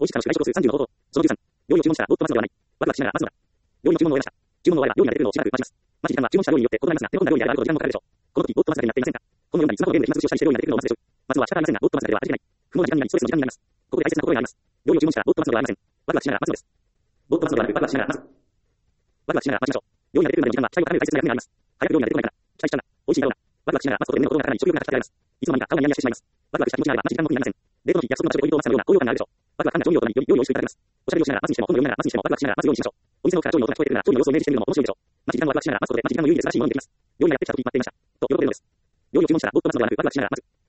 美味しさの主外食数30の方法。その13。料理を注文したら、ボット待つのではない。ワクワクしながら待つのだ。料理の注文を終えました。注文の終わりは料理が出てくるのをしばらく待ちます。待ち時間は注文した料理によって異なりますが、手の込んだ料理であること時間もかかるでしょう。この時、ボット待つだけになっていませんか？このようなスマホゲームで暇つぶしをしたりして料理が出てくるのを待つでしょう。待つのは仕方ありませんが、ボット待つだけでは味気ない。不毛な時間になり、ストレスの時間になります。ここで大切なところがあります。料理を注文したら、ボット待つのではありません。ワクワクしながら待つのです。ボット待つのではなく、ワクワクしながら待つ。ワクワクしながら待ちましょう。料理が出てくるまでの時間は、期待を高める大切な役目があります。早く料理が出てこないから、期待しちゃうな。美味しいだろうな。ワクワクしながら待つことで胸の心が高鳴り、食欲がかき立てられます。いつの間にか顔がニヤニヤしてしまいます。ワクワクした気持ちがあれば、待つ時間も苦になりません。デートの日、約束の場所で恋人を待つのような高揚感があるでしょう。ワクワク感が調理をともにより料理を美味しくいただけます。おしゃべりをしながら待つにしても、本を読みながら待つにしても、ワクワクしながら待つようにしましょう。お店の奥から調理の音が聞こえてくるなら、調理の様子をイメージしてみるのも面白いでしょう。待ち時間をワクワクしながら待つことで、待ち時間の有意義で素晴らしいものにできます。料理がやってきた時待っていました。と喜びのです。料理を注文したら、ボット待つのではなく、ワクワクしながら待つ。